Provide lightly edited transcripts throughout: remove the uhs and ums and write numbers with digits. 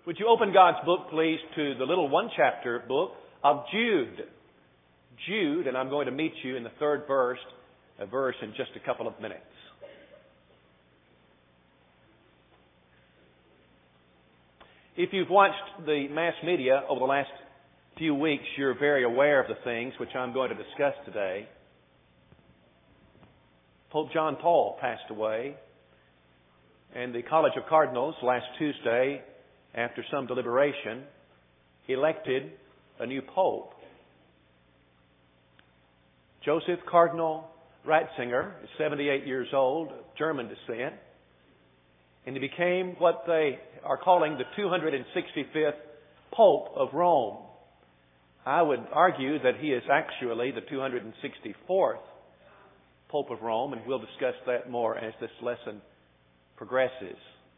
Would you open God's book, please, to the little one-chapter book of Jude. Jude, and I'm going to meet you in the third verse in just a couple of minutes. If you've watched the mass media over the last few weeks, you're very aware of the things which I'm going to discuss today. Pope John Paul passed away, and the College of Cardinals last Tuesday, after some deliberation, elected a new pope. Joseph Cardinal Ratzinger is 78 years old, of German descent, and he became what they are calling the 265th Pope of Rome. I would argue that he is actually the 264th Pope of Rome, and we'll discuss that more as this lesson progresses.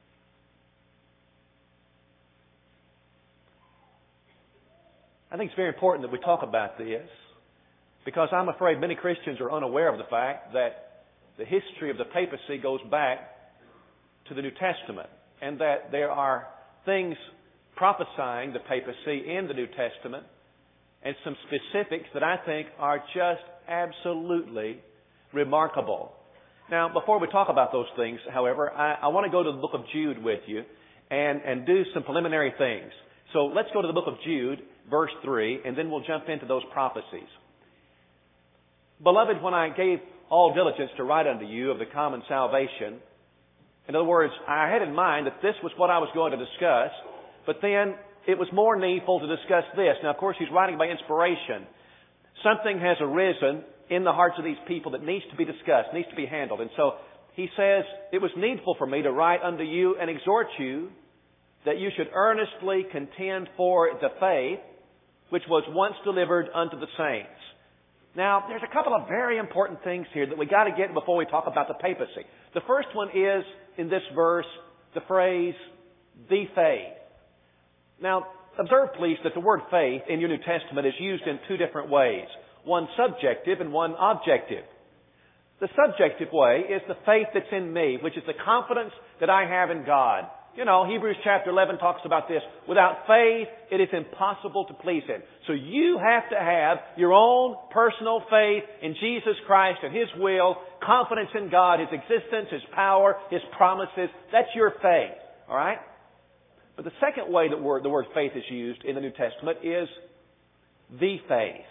I think it's very important that we talk about this, because I'm afraid many Christians are unaware of the fact that the history of the papacy goes back to the New Testament, and that there are things prophesying the papacy in the New Testament, and some specifics that I think are just absolutely remarkable. Now, before we talk about those things, however, I want to go to the book of Jude with you and do some preliminary things. So let's go to the book of Jude, verse 3, and then we'll jump into those prophecies. Beloved, when I gave all diligence to write unto you of the common salvation, in other words, I had in mind that this was what I was going to discuss, but then it was more needful to discuss this. Now, of course, he's writing by inspiration. Something has arisen in the hearts of these people that needs to be discussed, needs to be handled. And so he says, it was needful for me to write unto you and exhort you that you should earnestly contend for the faith which was once delivered unto the saints. Now, there's a couple of very important things here that we got to get before we talk about the papacy. The first one is, in this verse, the phrase, the faith. Now, observe please that the word faith in your New Testament is used in two different ways. One subjective and one objective. The subjective way is the faith that's in me, which is the confidence that I have in God. You know, Hebrews chapter 11 talks about this. Without faith, it is impossible to please Him. So you have to have your own personal faith in Jesus Christ and His will, confidence in God, His existence, His power, His promises. That's your faith. All right? But the second way that the word faith is used in the New Testament is the faith.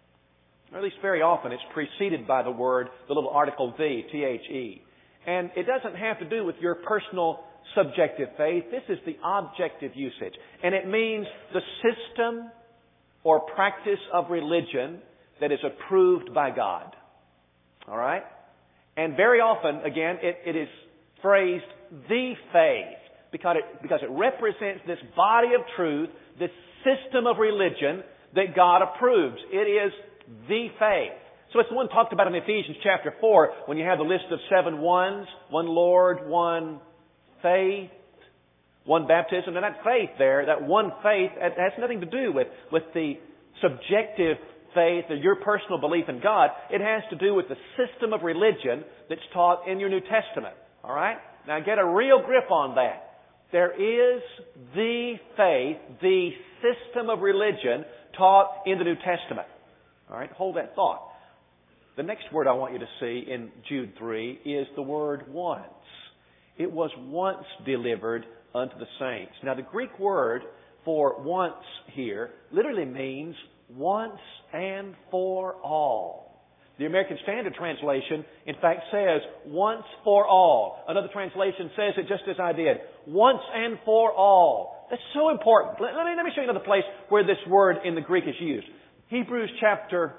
Or at least very often it's preceded by the word, the little article the, T-H-E. And it doesn't have to do with your personal subjective faith. This is the objective usage. And it means the system or practice of religion that is approved by God. All right? And very often, again, it is phrased the faith because it represents this body of truth, this system of religion that God approves. It is the faith. So it's the one talked about in Ephesians chapter 4 when you have the list of 7 ones, one Lord, one faith, one baptism. And that faith there, that one faith, it has nothing to do with the subjective faith or your personal belief in God. It has to do with the system of religion that's taught in your New Testament. All right? Now get a real grip on that. There is the faith, the system of religion taught in the New Testament. All right? Hold that thought. The next word I want you to see in Jude 3 is the word once. It was once delivered unto the saints. Now, the Greek word for once here literally means once and for all. The American Standard Translation, in fact, says once for all. Another translation says it just as I did. Once and for all. That's so important. Let me show you another place where this word in the Greek is used. Hebrews chapter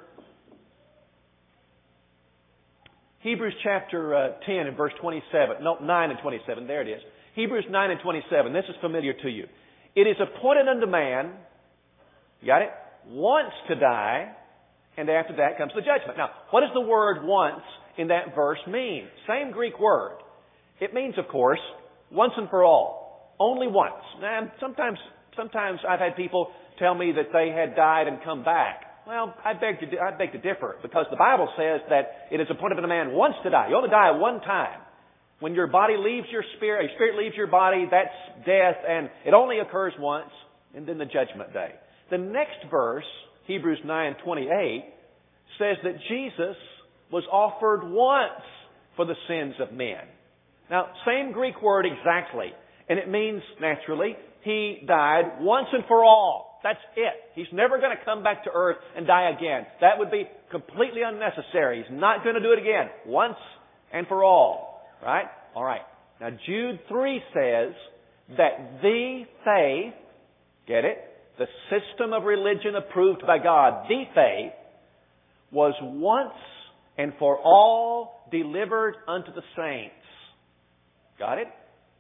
10 and verse 27. No, 9 and 27. There it is. Hebrews 9 and 27. This is familiar to you. It is appointed unto man, you got it? Once to die, and after that comes the judgment. Now, what does the word once in that verse mean? Same Greek word. It means, of course, once and for all. Only once. Now, sometimes I've had people tell me that they had died and come back. Well, I beg to differ, because the Bible says that it is appointed unto man once to die. You only die one time. When your body leaves your spirit leaves your body, that's death, and it only occurs once, and then the judgment day. The next verse, Hebrews 9:28, says that Jesus was offered once for the sins of men. Now, same Greek word exactly, and it means, naturally, He died once and for all. That's it. He's never going to come back to earth and die again. That would be completely unnecessary. He's not going to do it again. Once and for all. Right? All right. Now, Jude 3 says that the faith, get it? The system of religion approved by God, the faith, was once and for all delivered unto the saints. Got it?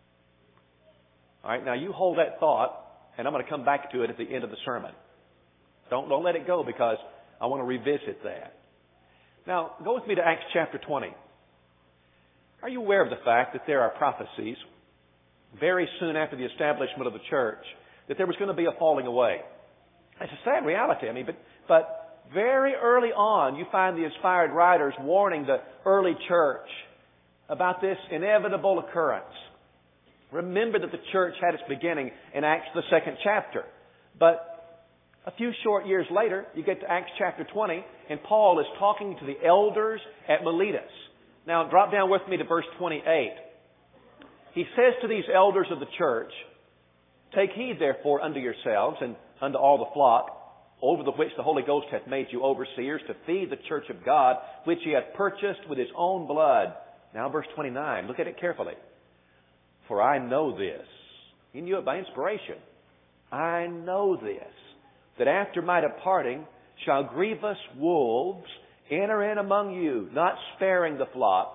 All right, now you hold that thought, and I'm going to come back to it at the end of the sermon. Don't let it go, because I want to revisit that. Now, go with me to Acts chapter 20. Are you aware of the fact that there are prophecies very soon after the establishment of the church that there was going to be a falling away? It's a sad reality, but very early on you find the inspired writers warning the early church about this inevitable occurrence. Remember that the church had its beginning in Acts the 2nd chapter. But a few short years later, you get to Acts chapter 20, and Paul is talking to the elders at Miletus. Now, drop down with me to verse 28. He says to these elders of the church, "Take heed, therefore, unto yourselves and unto all the flock, over the which the Holy Ghost hath made you overseers, to feed the church of God, which He hath purchased with His own blood." Now, verse 29. Look at it carefully. "For I know this." He knew it by inspiration. "I know this, that after my departing shall grievous wolves enter in among you, not sparing the flock.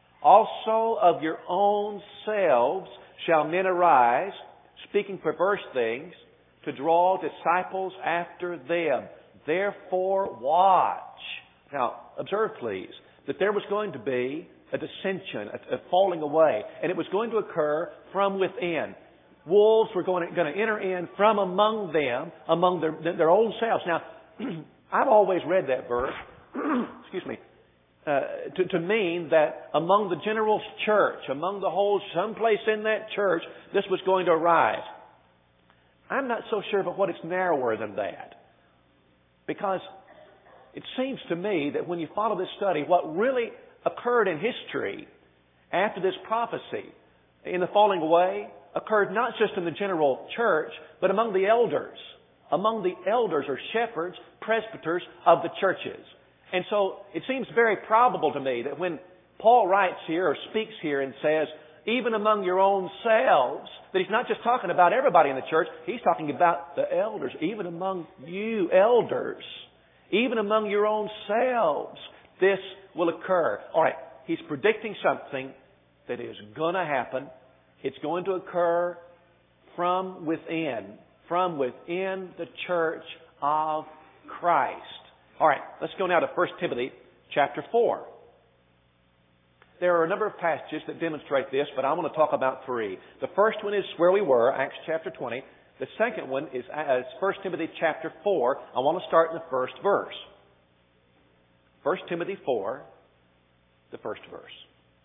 Also of your own selves shall men arise, speaking perverse things, to draw disciples after them. Therefore watch." Now, observe please, that there was going to be a dissension, a falling away, and it was going to occur from within. Wolves were going to enter in from among them, among their own selves. Now, I've always read that verse, excuse me, to mean that among the general church, among the whole, someplace in that church, this was going to arise. I'm not so sure but what it's narrower than that. Because it seems to me that when you follow this study, what really occurred in history after this prophecy in the falling away occurred not just in the general church, but among the elders. Among the elders or shepherds, presbyters of the churches. And so it seems very probable to me that when Paul writes here or speaks here and says, even among your own selves, that he's not just talking about everybody in the church, he's talking about the elders, even among you elders, even among your own selves, this will occur. All right, he's predicting something that is going to happen. It's going to occur from within the church of Christ. All right, let's go now to 1 Timothy chapter 4. There are a number of passages that demonstrate this, but I want to talk about three. The first one is where we were, Acts chapter 20. The second one is 1 Timothy chapter 4. I want to start in the first verse. 1 Timothy 4, the first verse.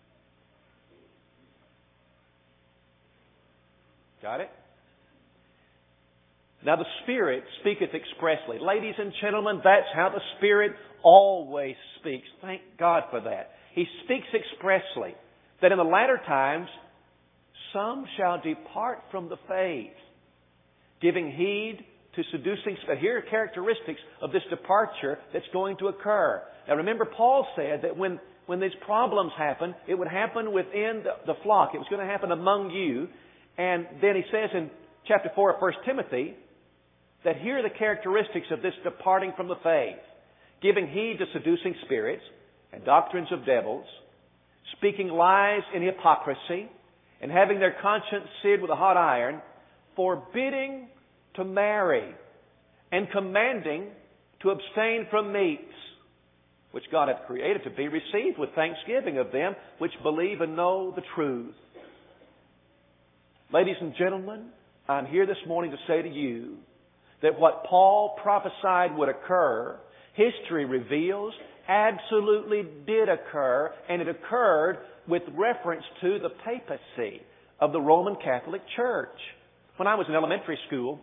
Got it? Now the Spirit speaketh expressly. Ladies and gentlemen, that's how the Spirit always speaks. Thank God for that. He speaks expressly that in the latter times some shall depart from the faith, giving heed to seducing. Here are characteristics of this departure that's going to occur. Now remember, Paul said that when these problems happen, it would happen within the flock. It was going to happen among you. And then he says in chapter 4 of 1 Timothy that here are the characteristics of this departing from the faith. Giving heed to seducing spirits and doctrines of devils, speaking lies in hypocrisy, and having their conscience seared with a hot iron, forbidding to marry, and commanding to abstain from meats, which God hath created to be received with thanksgiving of them which believe and know the truth. Ladies and gentlemen, I'm here this morning to say to you that what Paul prophesied would occur, history reveals, absolutely did occur, and it occurred with reference to the papacy of the Roman Catholic Church. When I was in elementary school,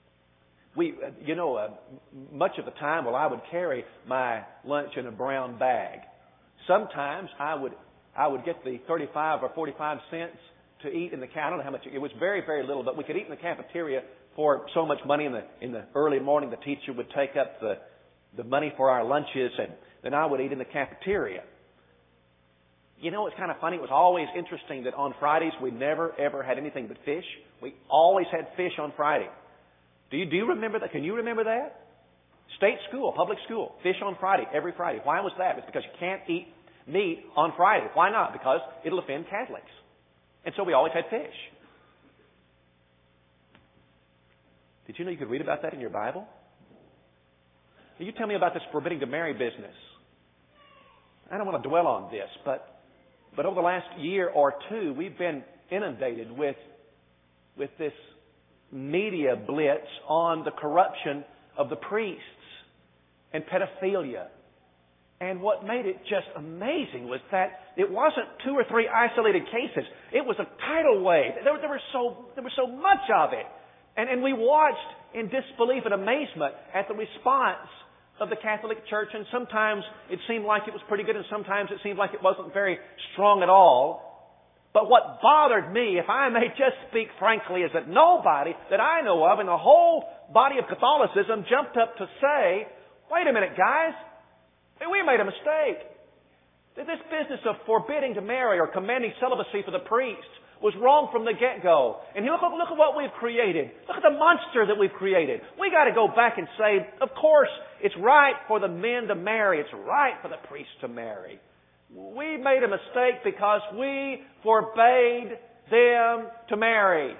much of the time, I would carry my lunch in a brown bag. Sometimes I would get the 35 or 45 cents to eat in the I don't know how much. It was very, very little, but we could eat in the cafeteria for so much money in the early morning. The teacher would take up the money for our lunches, and then I would eat in the cafeteria. It's kind of funny. It was always interesting that on Fridays we never, ever had anything but fish. We always had fish on Friday. Do you remember that? Can you remember that? State school, public school, fish on Friday, every Friday. Why was that? It's because you can't eat meat on Friday. Why not? Because it'll offend Catholics. And so we always had fish. Did you know you could read about that in your Bible? You tell me about this forbidding to marry business. I don't want to dwell on this, but over the last year or two, we've been inundated with this media blitz on the corruption of the priests and pedophilia. And what made it just amazing was that it wasn't 2 or 3 isolated cases. It was a tidal wave. There was so much of it. And we watched in disbelief and amazement at the response of the Catholic Church. And sometimes it seemed like it was pretty good, and sometimes it seemed like it wasn't very strong at all. But what bothered me, if I may just speak frankly, is that nobody that I know of in the whole body of Catholicism jumped up to say, wait a minute, guys, we made a mistake. That this business of forbidding to marry or commanding celibacy for the priests was wrong from the get-go. And look at what we've created. Look at the monster that we've created. We got to go back and say, of course, it's right for the men to marry. It's right for the priests to marry. We made a mistake because we forbade them to marry.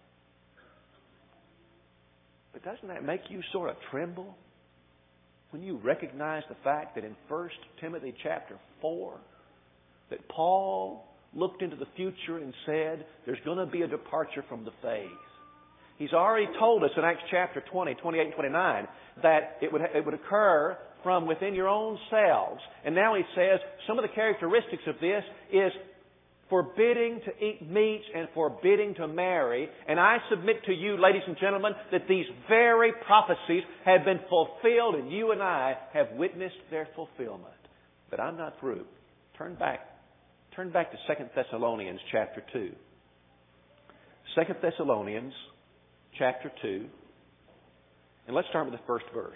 But doesn't that make you sort of tremble when you recognize the fact that in 1 Timothy chapter 4, that Paul looked into the future and said there's going to be a departure from the faith? He's already told us in Acts chapter 20, 28 and 29 that it would occur from within your own selves. And now he says some of the characteristics of this is forbidding to eat meats and forbidding to marry. And I submit to you, ladies and gentlemen, that these very prophecies have been fulfilled, and you and I have witnessed their fulfillment. But I'm not through. Turn back to 2 Thessalonians chapter 2. 2 Thessalonians chapter 2. And let's start with the first verse.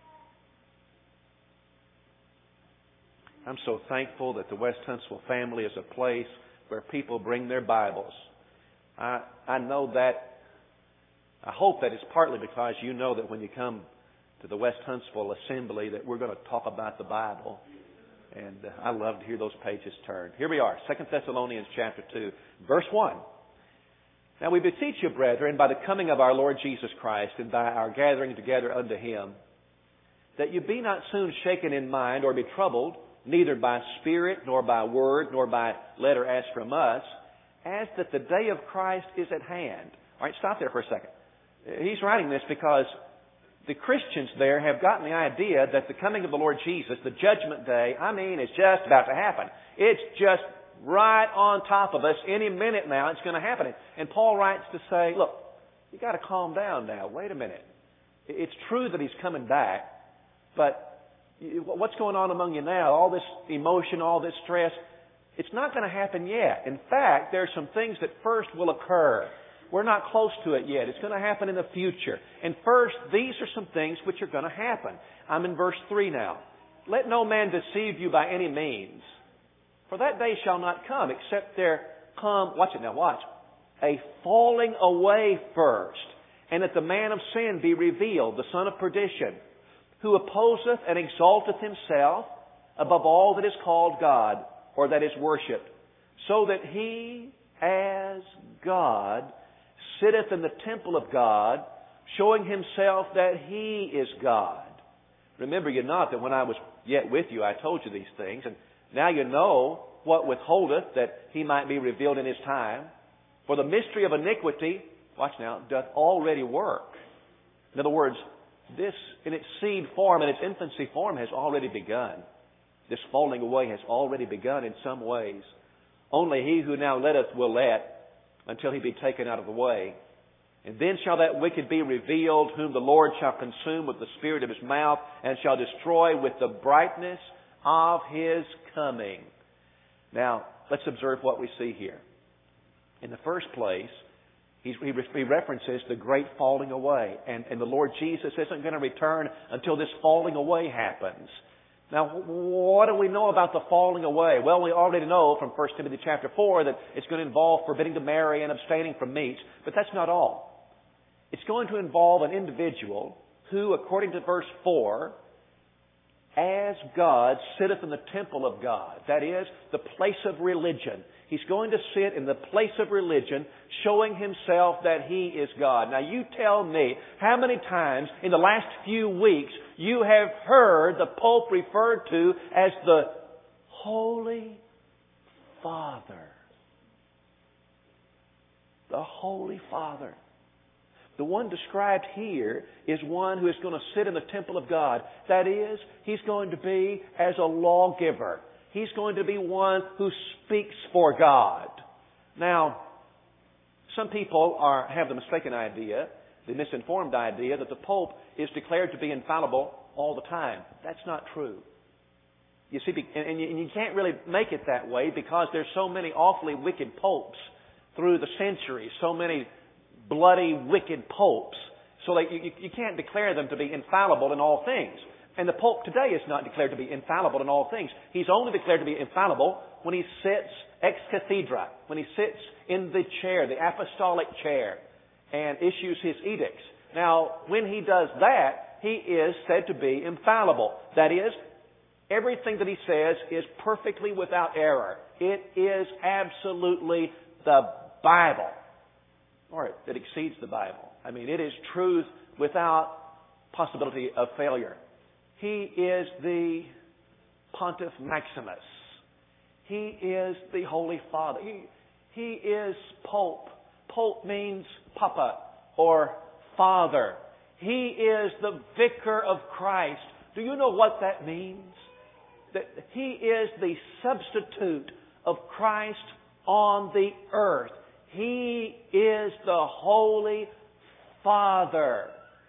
I'm so thankful that the West Huntsville family is a place where people bring their Bibles. I know that, I hope that it's partly because you know that when you come to the West Huntsville assembly that we're going to talk about the Bible. And I love to hear those pages turn. Here we are, 2 Thessalonians chapter 2, verse 1. Now we beseech you, brethren, by the coming of our Lord Jesus Christ and by our gathering together unto Him, that you be not soon shaken in mind or be troubled, neither by spirit, nor by word, nor by letter as from us, as that the day of Christ is at hand. All right, stop there for a second. He's writing this because the Christians there have gotten the idea that the coming of the Lord Jesus, the judgment day, is just about to happen. It's just right on top of us. Any minute now it's going to happen. And Paul writes to say, look, you got to calm down now. Wait a minute. It's true that He's coming back, but what's going on among you now? All this emotion, all this stress, it's not going to happen yet. In fact, there are some things that first will occur. We're not close to it yet. It's going to happen in the future. And first, these are some things which are going to happen. I'm in verse 3 now. Let no man deceive you by any means. For that day shall not come, except there come, watch it now, watch, a falling away first, and that the man of sin be revealed, the son of perdition, who opposeth and exalteth himself above all that is called God, or that is worshipped, so that he, as God, sitteth in the temple of God, showing himself that He is God. Remember you not that when I was yet with you, I told you these things, and now you know what withholdeth, that He might be revealed in His time. For the mystery of iniquity, watch now, doth already work. In other words, this in its seed form, in its infancy form, has already begun. This falling away has already begun in some ways. Only he who now letteth will let, until he be taken out of the way. And then shall that wicked be revealed, whom the Lord shall consume with the spirit of his mouth, and shall destroy with the brightness of his coming. Now, let's observe what we see here. In the first place, he references the great falling away. And the Lord Jesus isn't going to return until this falling away happens. Now, what do we know about the falling away? Well, we already know from 1 Timothy chapter 4 that it's going to involve forbidding to marry and abstaining from meats. But that's not all. It's going to involve an individual who, according to verse 4, as God sitteth in the temple of God. That is, the place of religion. He's going to sit in the place of religion, showing himself that he is God. Now you tell me, how many times in the last few weeks you have heard the Pope referred to as the Holy Father? The Holy Father. The one described here is one who is going to sit in the temple of God. That is, he's going to be as a lawgiver. He's going to be one who speaks for God. Now, some people have the mistaken idea, the misinformed idea, that the Pope is declared to be infallible all the time. That's not true. You see, and you can't really make it that way because there's so many awfully wicked popes through the centuries, so many bloody, wicked popes. So you can't declare them to be infallible in all things. And the Pope today is not declared to be infallible in all things. He's only declared to be infallible when he sits ex cathedra, when he sits in the chair, the apostolic chair, and issues his edicts. Now, when he does that, he is said to be infallible. That is, everything that he says is perfectly without error. It is absolutely the Bible. Or it exceeds the Bible. I mean, it is truth without possibility of failure. He is the Pontiff Maximus. He is the Holy Father. He is Pope. Pope means Papa or Father. He is the Vicar of Christ. Do you know what that means? That he is the substitute of Christ on the earth. He is the Holy Father.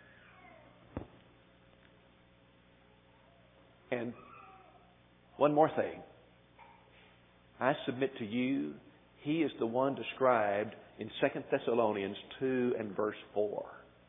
And one more thing. I submit to you, he is the one described in 2 Thessalonians 2 and verse 4.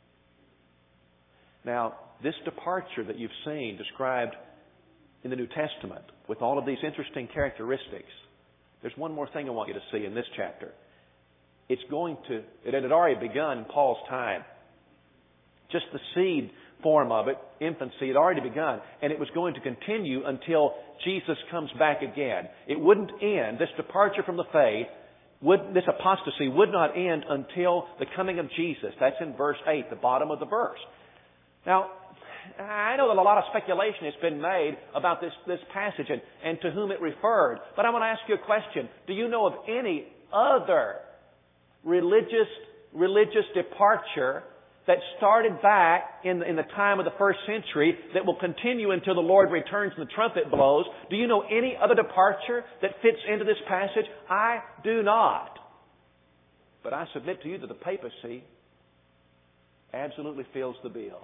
Now, this departure that you've seen described in the New Testament with all of these interesting characteristics, there's one more thing I want you to see in this chapter. It had already begun in Paul's time. Just the seed form of it, infancy, had already begun. And it was going to continue until Jesus comes back again. It wouldn't end. This departure from the faith, this apostasy would not end until the coming of Jesus. That's in verse 8, the bottom of the verse. Now, I know that a lot of speculation has been made about this passage and to whom it referred. But I want to ask you a question. Do you know of any other religious departure that started back in the time of the first century that will continue until the Lord returns and the trumpet blows? Do you know any other departure that fits into this passage? I do not. But I submit to you that the papacy absolutely fills the bill.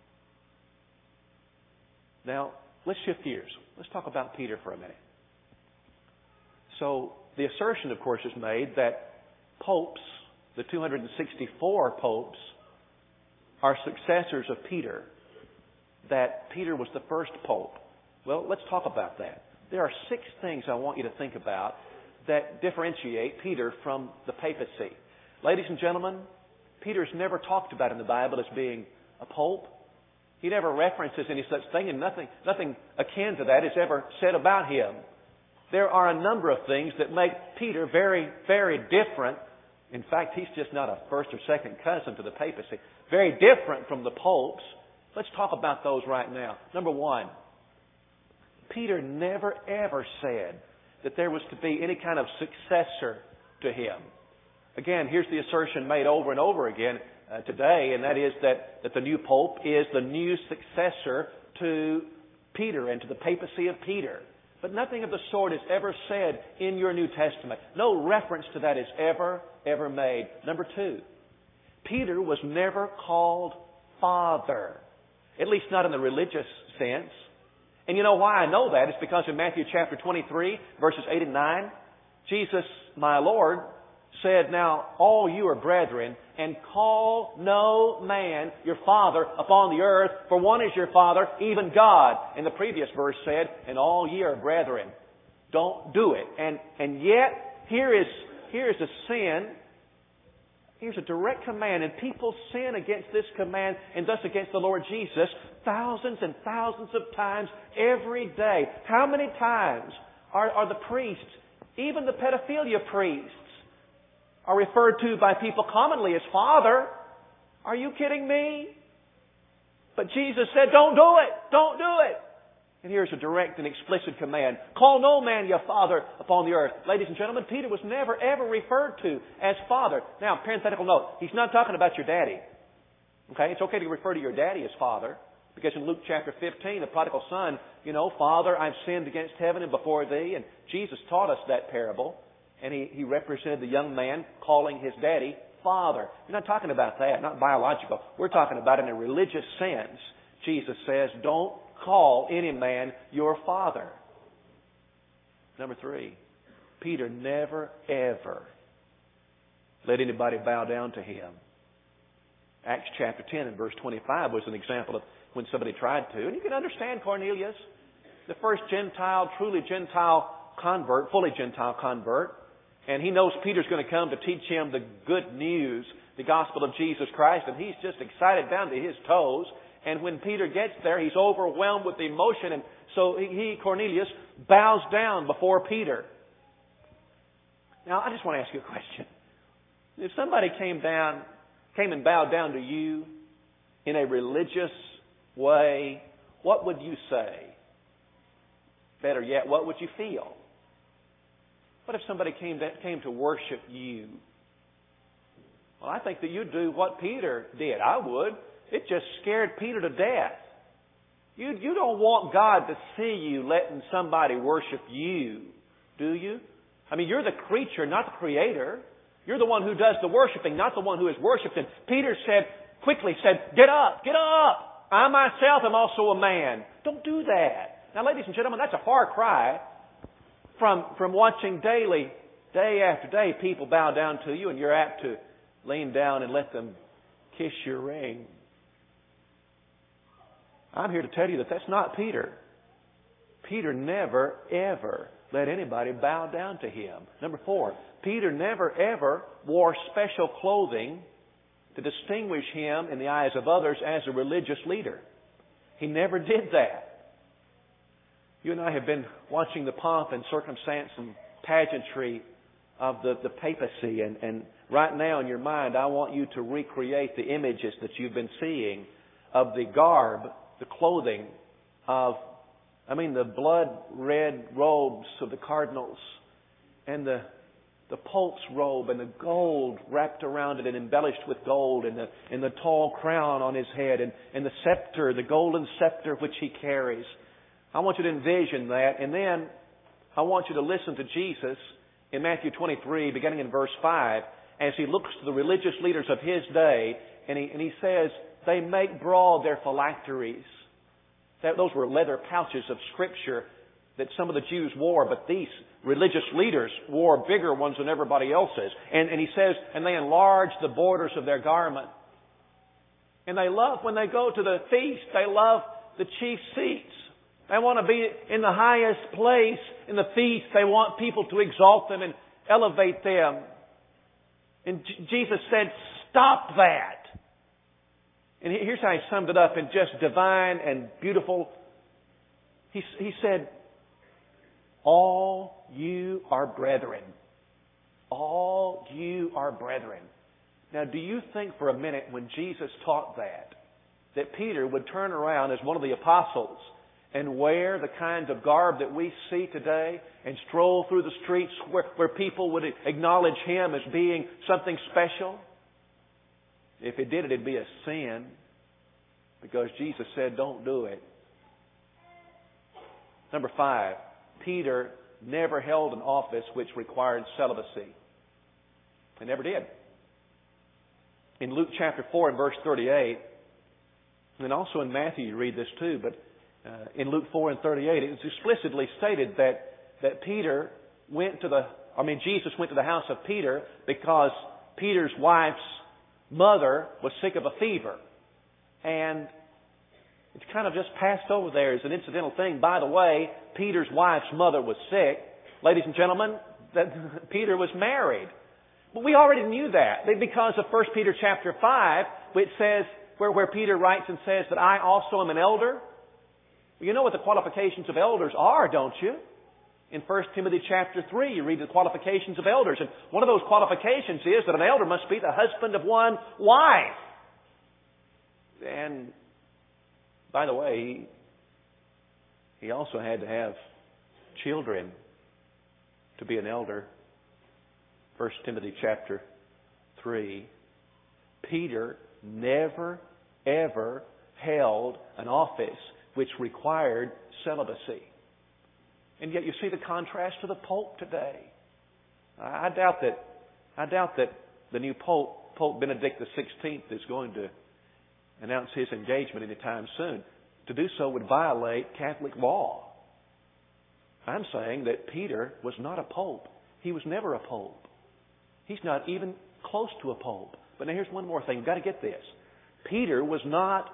Now, let's shift gears. Let's talk about Peter for a minute. So, the assertion, of course, is made that popes, the 264 popes, are successors of Peter, that Peter was the first pope. Well, let's talk about that. There are 6 things I want you to think about that differentiate Peter from the papacy. Ladies and gentlemen, Peter's never talked about in the Bible as being a pope. He never references any such thing, and nothing akin to that is ever said about him. There are a number of things that make Peter very, very different. In fact, he's just not a first or second cousin to the papacy. Very different from the popes. Let's talk about those right now. Number 1, Peter never ever said that there was to be any kind of successor to him. Again, here's the assertion made over and over again today, and that is that the new pope is the new successor to Peter and to the papacy of Peter. But nothing of the sort is ever said in your New Testament. No reference to that is ever made. Number 2, Peter was never called Father. At least not in the religious sense. And you know why I know that? It's because in Matthew chapter 23, verses 8 and 9, Jesus, my Lord, said, "Now all you are brethren, and call no man your father upon the earth, for one is your Father, even God." And the previous verse said, "And all ye are brethren." Don't do it. And yet, here is a sin. Here's a direct command, and people sin against this command and thus against the Lord Jesus thousands and thousands of times every day. How many times are the priests, even the pedophilia priests, are referred to by people commonly as Father? Are you kidding me? But Jesus said, don't do it. Don't do it. And here's a direct and explicit command. Call no man your father upon the earth. Ladies and gentlemen, Peter was never ever referred to as Father. Now, parenthetical note, he's not talking about your daddy. Okay? It's okay to refer to your daddy as Father. Because in Luke chapter 15, the prodigal son, "Father, I've sinned against heaven and before thee." And Jesus taught us that parable. And he represented the young man calling his daddy Father. We're not talking about that, not biological. We're talking about in a religious sense. Jesus says, don't call any man your father. Number 3, Peter never, ever let anybody bow down to him. Acts chapter 10 and verse 25 was an example of when somebody tried to. And you can understand Cornelius, the first Gentile, truly Gentile convert, fully Gentile convert. And he knows Peter's going to come to teach him the good news, the gospel of Jesus Christ. And he's just excited down to his toes. And when Peter gets there, he's overwhelmed with emotion. And so Cornelius, bows down before Peter. Now, I just want to ask you a question. If somebody came and bowed down to you in a religious way, what would you say? Better yet, what would you feel? What if somebody came to worship you? Well, I think that you'd do what Peter did. I would. It just scared Peter to death. You don't want God to see you letting somebody worship you, do you? I mean, you're the creature, not the Creator. You're the one who does the worshiping, not the one who is worshipped. And Peter quickly said, get up, get up. I myself am also a man. Don't do that. Now, ladies and gentlemen, that's a far cry from watching daily, day after day, people bow down to you and you're apt to lean down and let them kiss your ring. I'm here to tell you that that's not Peter. Peter never, ever let anybody bow down to him. Number 4, Peter never, ever wore special clothing to distinguish him in the eyes of others as a religious leader. He never did that. You and I have been watching the pomp and circumstance and pageantry of the papacy. And right now in your mind, I want you to recreate the images that you've been seeing of the garb, the clothing of, the blood red robes of the cardinals and the Pope's robe and the gold wrapped around it and embellished with gold and the tall crown on his head and the scepter, the golden scepter which he carries. I want you to envision that, and then I want you to listen to Jesus in Matthew 23, beginning in verse 5, as he looks to the religious leaders of his day, and he says, they make broad their phylacteries. Those were leather pouches of Scripture that some of the Jews wore, but these religious leaders wore bigger ones than everybody else's. And he says, and they enlarge the borders of their garment. And they love, when they go to the feast, they love the chief seats. They want to be in the highest place in the feast. They want people to exalt them and elevate them. And Jesus said, stop that. And here's how he summed it up in just divine and beautiful. He said, all you are brethren. All you are brethren. Now, do you think for a minute when Jesus taught that Peter would turn around as one of the apostles and wear the kinds of garb that we see today and stroll through the streets where people would acknowledge him as being something special? If he did it, it'd be a sin, because Jesus said, don't do it. Number 5, Peter never held an office which required celibacy. He never did. In Luke chapter 4 and verse 38, and also in Matthew you read this too, but in Luke 4 and 38, it's explicitly stated that Jesus went to the house of Peter because Peter's wife's mother was sick of a fever. And it's kind of just passed over there as an incidental thing. By the way, Peter's wife's mother was sick. Ladies and gentlemen, that Peter was married. But we already knew that because of 1 Peter chapter 5, which says, where Peter writes and says that I also am an elder. You know what the qualifications of elders are, don't you? In 1 Timothy chapter 3, you read the qualifications of elders. And one of those qualifications is that an elder must be the husband of one wife. And, by the way, he also had to have children to be an elder. 1 Timothy chapter 3. Peter never, ever held an office which required celibacy. And yet you see the contrast to the Pope today. I doubt that the new Pope, Pope Benedict XVI, is going to announce his engagement anytime soon. To do so would violate Catholic law. I'm saying that Peter was not a pope. He was never a pope. He's not even close to a pope. But now here's one more thing. You've got to get this. Peter was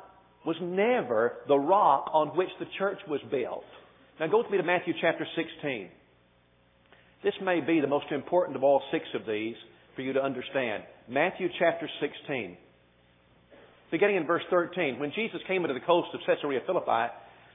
never the rock on which the church was built. Now go with me to Matthew chapter 16. This may be the most important of all 6 of these for you to understand. Matthew chapter 16. Beginning in verse 13. When Jesus came into the coast of Caesarea Philippi,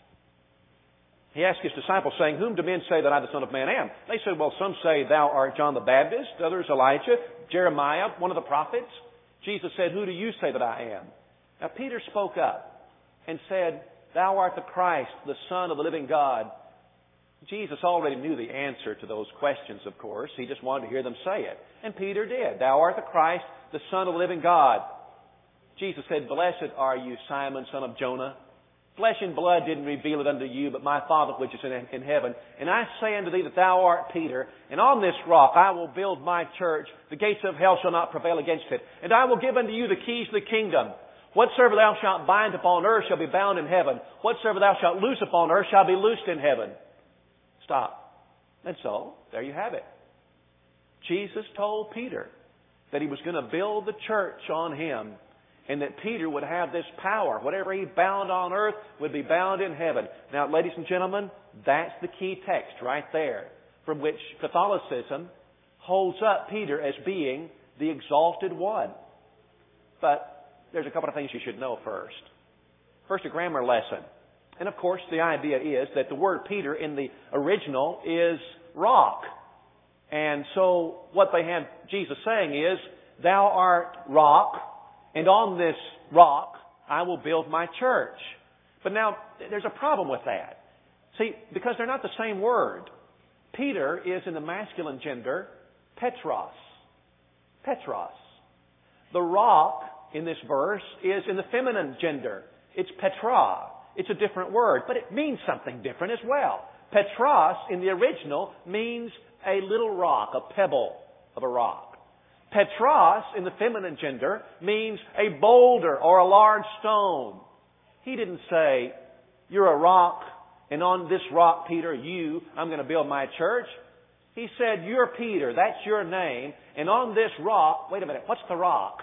He asked His disciples, saying, Whom do men say that I, the Son of Man, am? They said, Well, some say thou art John the Baptist, others Elijah, Jeremiah, one of the prophets. Jesus said, Who do you say that I am? Now Peter spoke up and said, Thou art the Christ, the Son of the living God. Jesus already knew the answer to those questions, of course. He just wanted to hear them say it. And Peter did. Thou art the Christ, the Son of the living God. Jesus said, Blessed are you, Simon, son of Jonah. Flesh and blood didn't reveal it unto you, but my Father which is in heaven. And I say unto thee that thou art Peter, and on this rock I will build my church. The gates of hell shall not prevail against it. And I will give unto you the keys of the kingdom. Whatsoever thou shalt bind upon earth shall be bound in heaven. Whatsoever thou shalt loose upon earth shall be loosed in heaven. Stop. And so, there you have it. Jesus told Peter that He was going to build the church on Him, and that Peter would have this power. Whatever he bound on earth would be bound in heaven. Now, ladies and gentlemen, that's the key text right there, from which Catholicism holds up Peter as being the exalted one. But there's a couple of things you should know first. First, a grammar lesson. And of course, the idea is that the word Peter in the original is rock. And so what they have Jesus saying is, Thou art rock, and on this rock I will build my church. But now, there's a problem with that. See, because they're not the same word. Peter is in the masculine gender, Petros. Petros. The rock in this verse is in the feminine gender. It's Petra. It's a different word, but it means something different as well. Petros in the original means a little rock, a pebble of a rock. Petros in the feminine gender means a boulder or a large stone. He didn't say, You're a rock, and on this rock, Peter, I'm going to build my church. He said, You're Peter, that's your name, and on this rock, wait a minute, what's the rock?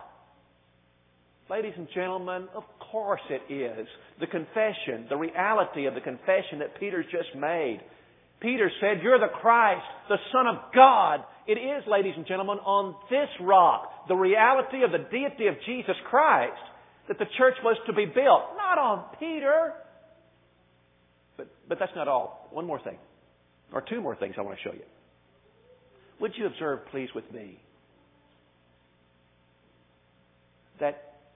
Ladies and gentlemen, of course it is. The confession, the reality of the confession that Peter's just made. Peter said, You're the Christ, the Son of God. It is, ladies and gentlemen, on this rock, the reality of the deity of Jesus Christ, that the church was to be built. Not on Peter. But that's not all. One more thing. Or 2 more things I want to show you. Would you observe, please, with me, that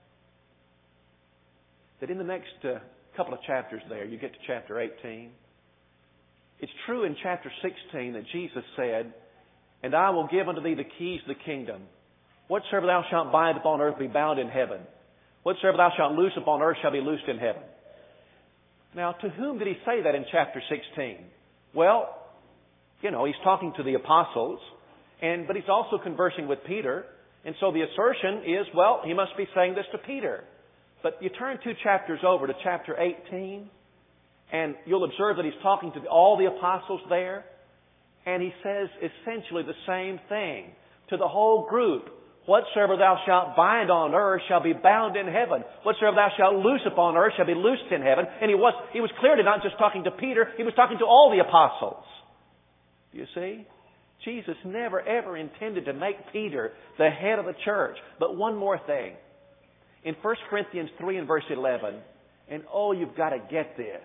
in the next couple of chapters there, you get to chapter 18. It's true in chapter 16 that Jesus said, And I will give unto thee the keys of the kingdom. Whatsoever thou shalt bind upon earth be bound in heaven. Whatsoever thou shalt loose upon earth shall be loosed in heaven. Now, to whom did He say that in chapter 16? Well, He's talking to the apostles, but he's also conversing with Peter. And so the assertion is, well, he must be saying this to Peter. But you turn 2 chapters over to chapter 18, and you'll observe that he's talking to all the apostles there. And he says essentially the same thing to the whole group. Whatsoever thou shalt bind on earth shall be bound in heaven. Whatsoever thou shalt loose upon earth shall be loosed in heaven. And he was clearly not just talking to Peter, he was talking to all the apostles. Do you see? Jesus never ever intended to make Peter the head of the church. But one more thing. In 1 Corinthians 3 and verse 11, and you've got to get this.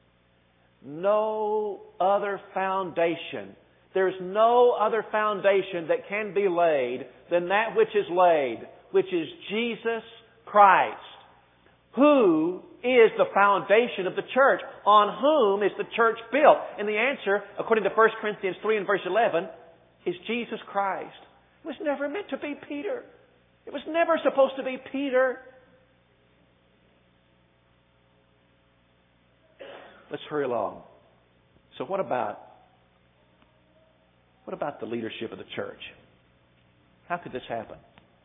No other foundation. There's no other foundation that can be laid than that which is laid, which is Jesus Christ. Who is the foundation of the church? On whom is the church built? And the answer, according to 1 Corinthians 3 and verse 11, is Jesus Christ. It was never meant to be Peter. It was never supposed to be Peter. Let's hurry along. So what about the leadership of the church? How could this happen?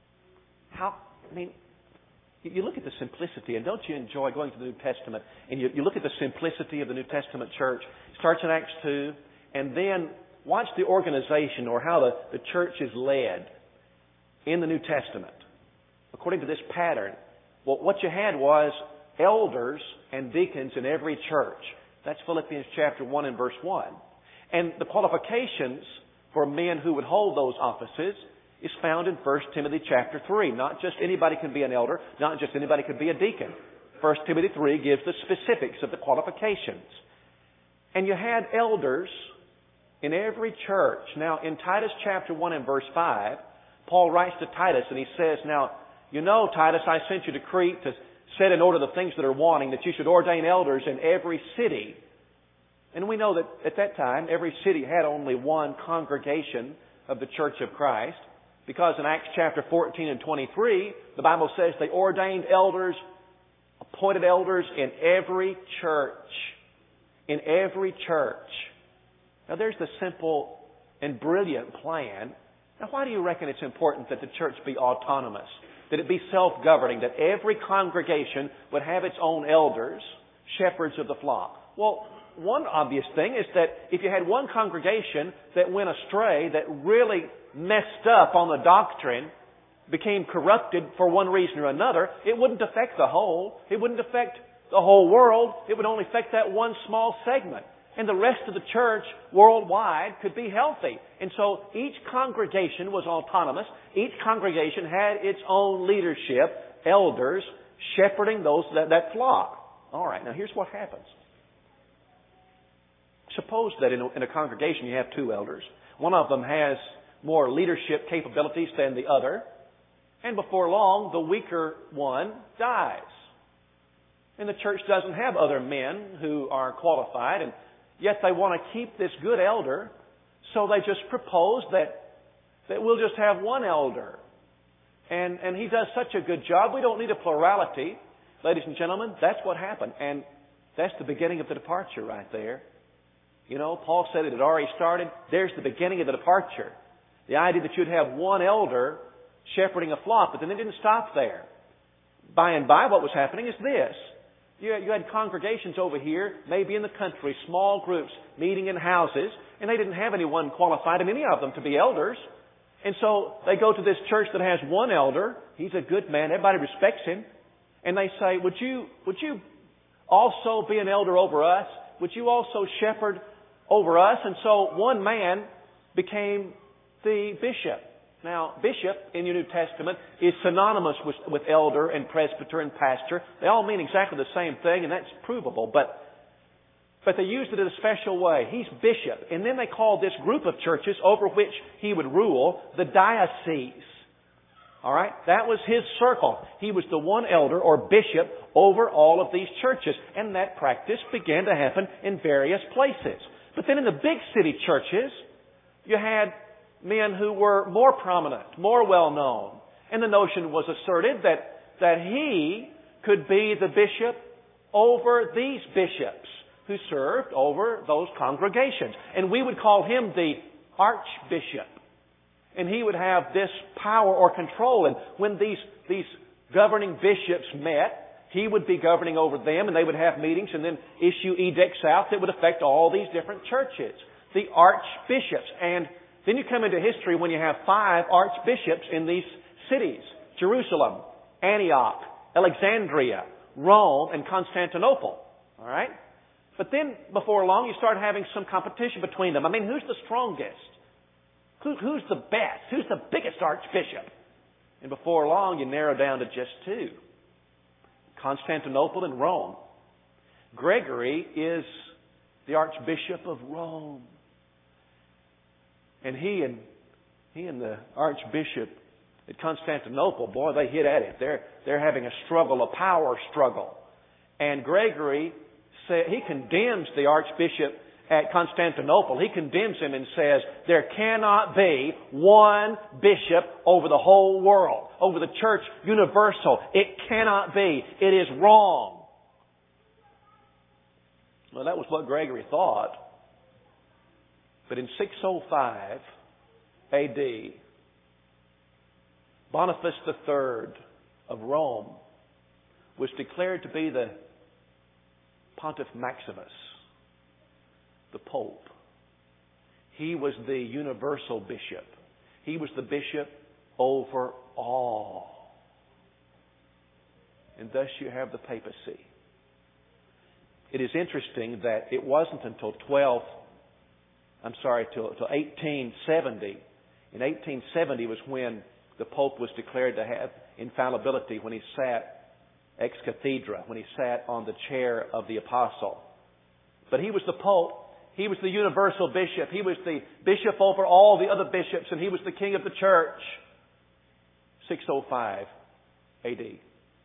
You look at the simplicity, and don't you enjoy going to the New Testament, and you look at the simplicity of the New Testament church. It starts in Acts 2, and then watch the organization or how the church is led in the New Testament. According to this pattern, what you had was elders and deacons in every church. That's Philippians chapter 1 and verse 1. And the qualifications for men who would hold those offices is found in 1 Timothy chapter 3. Not just anybody can be an elder, not just anybody can be a deacon. 1 Timothy 3 gives the specifics of the qualifications. And you had elders in every church. Now, in Titus chapter 1 and verse 5, Paul writes to Titus and he says, now, Titus, I sent you to Crete to set in order the things that are wanting, that you should ordain elders in every city. And we know that at that time, every city had only one congregation of the Church of Christ. Because in Acts chapter 14 and 23, the Bible says they ordained elders, appointed elders in every church. In every church. Now there's the simple and brilliant plan. Now why do you reckon it's important that the church be autonomous? That it be self-governing? That every congregation would have its own elders, shepherds of the flock? Well, one obvious thing is that if you had one congregation that went astray, that really messed up on the doctrine, became corrupted for one reason or another, it wouldn't affect the whole. It wouldn't affect the whole world. It would only affect that one small segment. And the rest of the church worldwide could be healthy. And so each congregation was autonomous. Each congregation had its own leadership, elders, shepherding that flock. All right, now here's what happens. Suppose that in a congregation you have two elders. One of them has more leadership capabilities than the other. And before long, the weaker one dies. And the church doesn't have other men who are qualified, and yet they want to keep this good elder, so they just propose that we'll just have one elder. And he does such a good job, we don't need a plurality. Ladies and gentlemen, that's what happened. And that's the beginning of the departure right there. Paul said it had already started. There's the beginning of the departure. The idea that you'd have one elder shepherding a flock, but then it didn't stop there. By and by, what was happening is this. You had congregations over here, maybe in the country, small groups meeting in houses, and they didn't have anyone qualified in any of them to be elders. And so they go to this church that has one elder. He's a good man. Everybody respects him. And they say, would you also be an elder over us? Would you also shepherd over us? And so one man became the bishop. Now, bishop in your New Testament is synonymous with elder and presbyter and pastor. They all mean exactly the same thing, and that's provable. But they used it in a special way. He's bishop. And then they called this group of churches over which he would rule the diocese. All right? That was his circle. He was the one elder or bishop over all of these churches. And that practice began to happen in various places. But then in the big city churches, you had men who were more prominent, more well-known. And the notion was asserted that he could be the bishop over these bishops who served over those congregations. And we would call him the archbishop. And he would have this power or control. And when these governing bishops met, he would be governing over them, and they would have meetings and then issue edicts out that would affect all these different churches. The archbishops. And then you come into history when you have 5 archbishops in these cities: Jerusalem, Antioch, Alexandria, Rome, and Constantinople. All right? But then, before long, you start having some competition between them. I mean, who's the strongest? Who's the best? Who's the biggest archbishop? And before long, you narrow down to just 2. Constantinople and Rome. Gregory is the Archbishop of Rome. And he and the Archbishop at Constantinople, boy, they hit at it. They're having a struggle, a power struggle. And Gregory he condemns the Archbishop at Constantinople. He condemns him and says, there cannot be one bishop over the whole world, over the church universal. It cannot be. It is wrong. Well, that was what Gregory thought. But in 605 A.D., Boniface III of Rome was declared to be the Pontiff Maximus, the Pope. He was the universal bishop. He was the bishop over all. And thus you have the papacy. It is interesting that it wasn't until 1870. In 1870 was when the Pope was declared to have infallibility, when he sat ex cathedra, when he sat on the chair of the apostle. But he was the Pope. He was the universal bishop. He was the bishop over all the other bishops, and he was the king of the church. 605 A.D.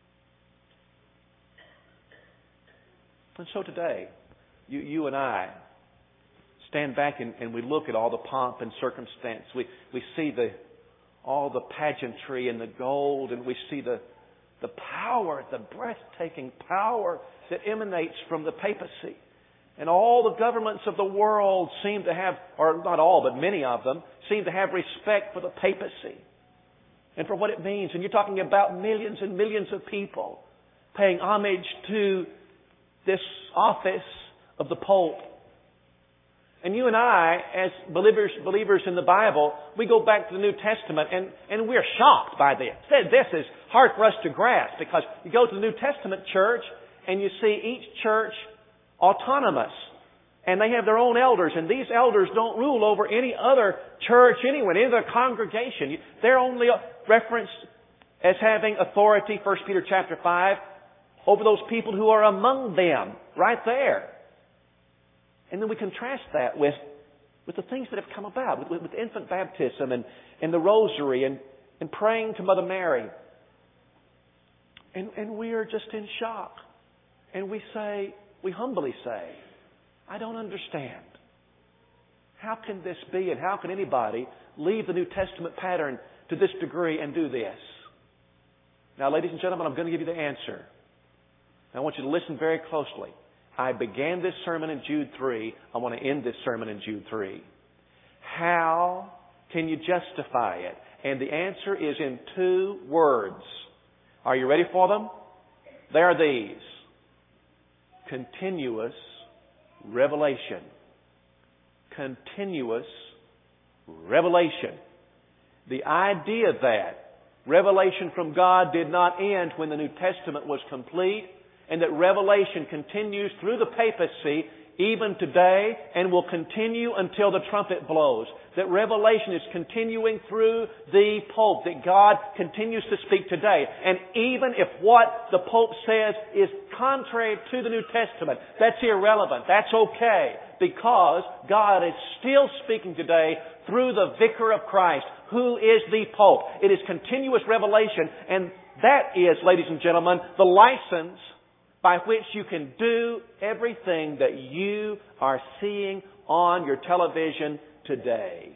And so today, you and I stand back and we look at all the pomp and circumstance. We see all the pageantry and the gold, and we see the power, the breathtaking power that emanates from the papacy. And all the governments of the world seem to have, or not all, but many of them, seem to have respect for the papacy and for what it means. And you're talking about millions and millions of people paying homage to this office of the Pope. And you and I, as believers in the Bible, we go back to the New Testament and we're shocked by this. This is hard for us to grasp, because you go to the New Testament church and you see each church autonomous. And they have their own elders, and these elders don't rule over any other church anywhere, any other congregation. They're only referenced as having authority, 1 Peter chapter 5, over those people who are among them, right there. And then we contrast that with the things that have come about, with infant baptism and the rosary and praying to Mother Mary. And we are just in shock. And we humbly say, I don't understand. How can this be, and how can anybody leave the New Testament pattern to this degree and do this? Now, ladies and gentlemen, I'm going to give you the answer. I want you to listen very closely. I began this sermon in Jude 3. I want to end this sermon in Jude 3. How can you justify it? And the answer is in 2 words. Are you ready for them? They are these. Continuous revelation. Continuous revelation. The idea that revelation from God did not end when the New Testament was complete, and that revelation continues through the papacy even today and will continue until the trumpet blows. That revelation is continuing through the Pope, that God continues to speak today. And even if what the Pope says is contrary to the New Testament, that's irrelevant. That's okay, because God is still speaking today through the Vicar of Christ, who is the Pope. It is continuous revelation, and that is, ladies and gentlemen, the license by which you can do everything that you are seeing on your television today.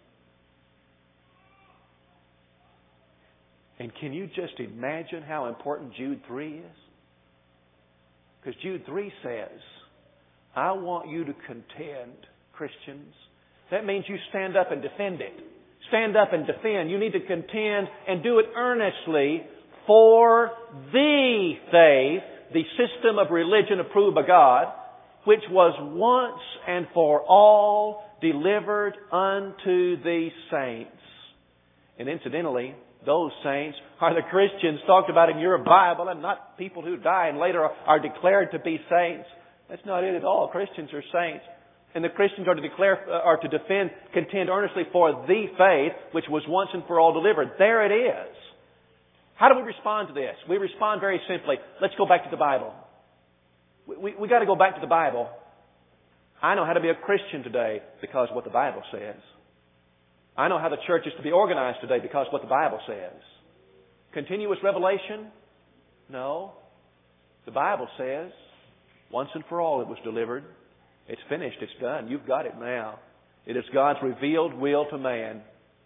And can you just imagine how important Jude 3 is? Because Jude 3 says, I want you to contend, Christians. That means you stand up and defend it. Stand up and defend. You need to contend and do it earnestly for the faith, the system of religion approved by God, which was once and for all delivered unto the saints. And incidentally, those saints are the Christians talked about in your Bible, and not people who die and later are declared to be saints. That's not it at all. Christians are saints. And the Christians are to defend, contend earnestly for the faith which was once and for all delivered. There it is. How do we respond to this? We respond very simply. Let's go back to the Bible. We got to go back to the Bible. I know how to be a Christian today because of what the Bible says. I know how the church is to be organized today because of what the Bible says. Continuous revelation? No. The Bible says, once and for all it was delivered. It's finished. It's done. You've got it now. It is God's revealed will to man.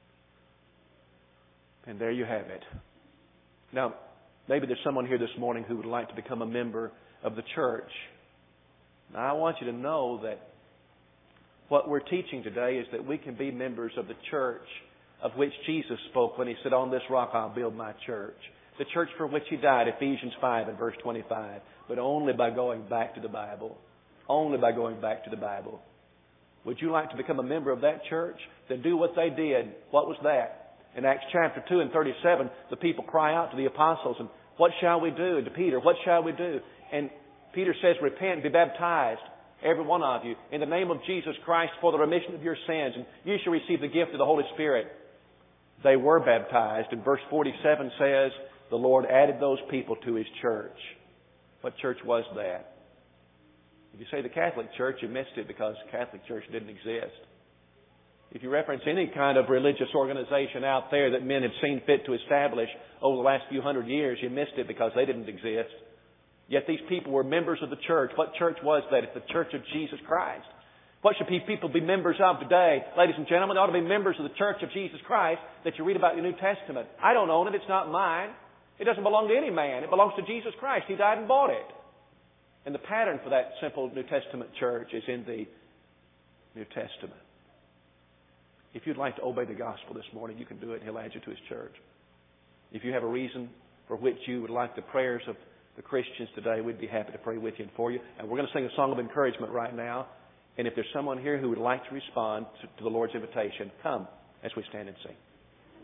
And there you have it. Now, maybe there's someone here this morning who would like to become a member of the church. Now, I want you to know that what we're teaching today is that we can be members of the church of which Jesus spoke when He said, on this rock I'll build my church. The church for which He died, Ephesians 5 and verse 25. But only by going back to the Bible. Only by going back to the Bible. Would you like to become a member of that church? Then do what they did. What was that? In Acts chapter 2 and 37, the people cry out to the apostles, and what shall we do? And to Peter, what shall we do? And Peter says, repent and be baptized, every one of you, in the name of Jesus Christ for the remission of your sins, and you shall receive the gift of the Holy Spirit. They were baptized, and verse 47 says, the Lord added those people to His church. What church was that? If you say the Catholic Church, you missed it because the Catholic Church didn't exist. If you reference any kind of religious organization out there that men have seen fit to establish over the last few hundred years, you missed it because they didn't exist. Yet these people were members of the church. What church was that? It's the Church of Jesus Christ. What should people be members of today? Ladies and gentlemen, they ought to be members of the Church of Jesus Christ that you read about in the New Testament. I don't own it. It's not mine. It doesn't belong to any man. It belongs to Jesus Christ. He died and bought it. And the pattern for that simple New Testament church is in the New Testament. If you'd like to obey the gospel this morning, you can do it. He'll add you to His church. If you have a reason for which you would like the prayers of the Christians today, we'd be happy to pray with you and for you. And we're going to sing a song of encouragement right now. And if there's someone here who would like to respond to the Lord's invitation, come as we stand and sing.